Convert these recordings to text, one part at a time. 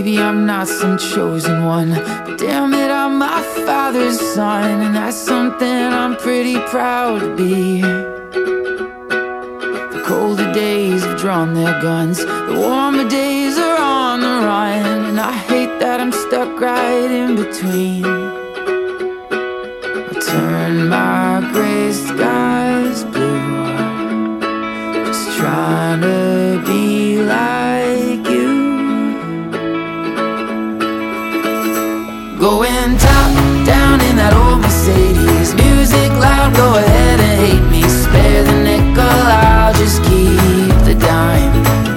Maybe I'm not some chosen one, but damn it, I'm my father's son, and that's something I'm pretty proud to be. The colder days have drawn their guns, the warmer days are on the run, and I hate that I'm stuck right in between. I turn my gray skies blue, just trying to be like you. Going top down in that old Mercedes, music loud, go ahead and hate me. Spare the nickel, I'll just keep the dime.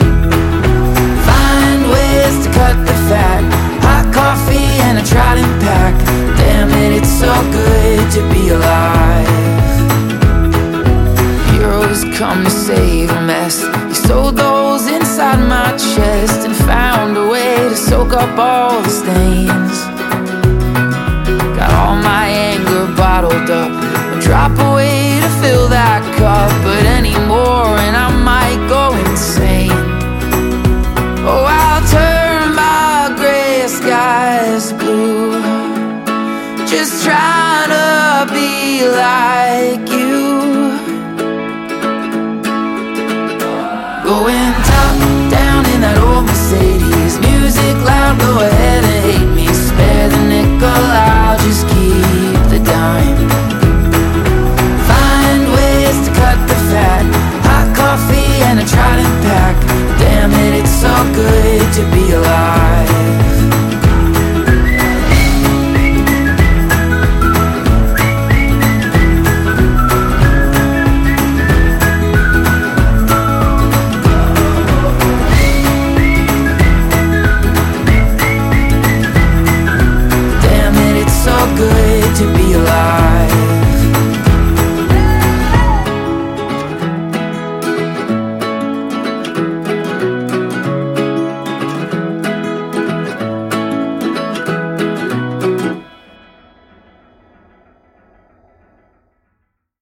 Find ways to cut the fat, hot coffee and a Trident pack. Damn it, it's so good to be alive. Heroes come to save a mess. He sewed those inside my chest and found a way to soak up all the stains. Got all my anger bottled up, I'll drop away to fill that cup, but anymore and I might go insane. Oh, I'll turn my gray skies blue, just trying to be like you. Going top down in that old Mercedes, music loud, go ahead and hate me. Spare the nickel, I'll just keep the dime. Find ways to cut the fat, hot coffee and a Trident